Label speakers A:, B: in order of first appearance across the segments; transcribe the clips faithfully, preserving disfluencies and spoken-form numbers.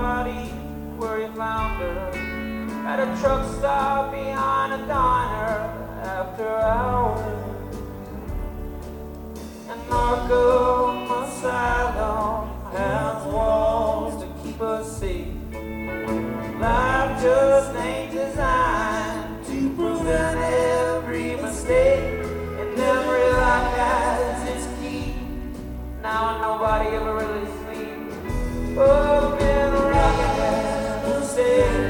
A: nobody where you found her. At a truck stop behind a diner after hours. And Arkham Asylum has walls to keep us safe. Life just ain't designed to prevent every mistake. And every life has its key. Now nobody ever really sleeps. Up in Rockingham State.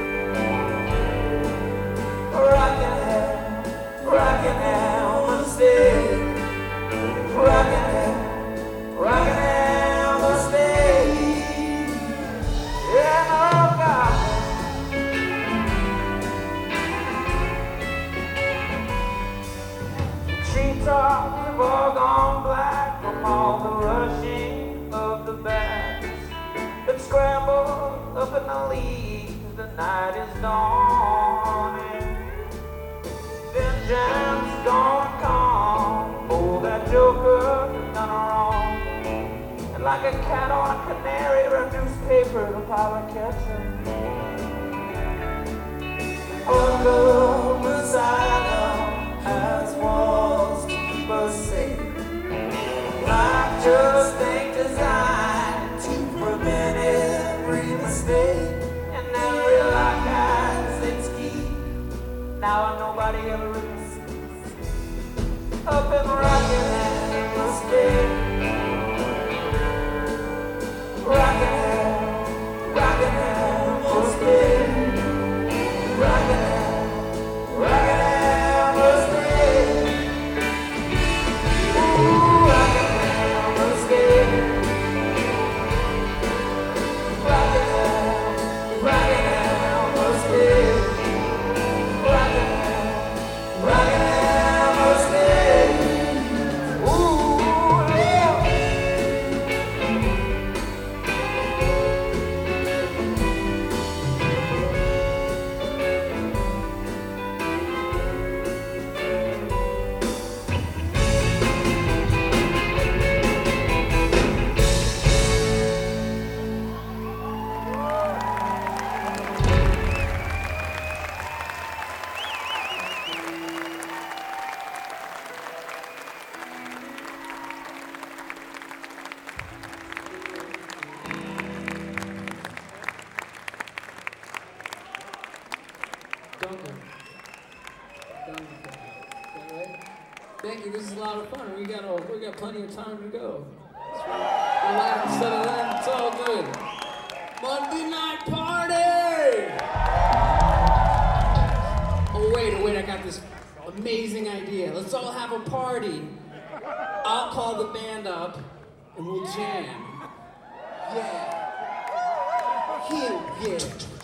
A: Rockingham, Rockingham State. Rockingham, Rockingham State. Yeah, oh God. The treetops have all gone black from all the rushing of the bats that scramble up in the leaves. The night is dawning. Vengeance gonna come. Oh, that joker has done her wrong. And like a cat on a canary or a newspaper, the pilot catch him. Arkham Asylum has walls to keep us safe. Life just ain't designed to prevent every mistake. And every life has its key. Now nobody ever really sees. Up in Rockingham State. Rockingham, Rockingham State. Rockingham, Rockingham State. Ooh, Rockingham State. Rockingham, Rockingham State. Rockingham, Rockingham State. Ooh, yeah.
B: Duncan. Duncan. Is that right? Thank you. This is a lot of fun. We got all, we got plenty of time to go. Let's relax, settle in. It's all good. Monday night party! Oh wait, oh wait! I got this amazing idea. Let's all have a party. I'll call the band up and we'll jam. Yeah. Here, yeah.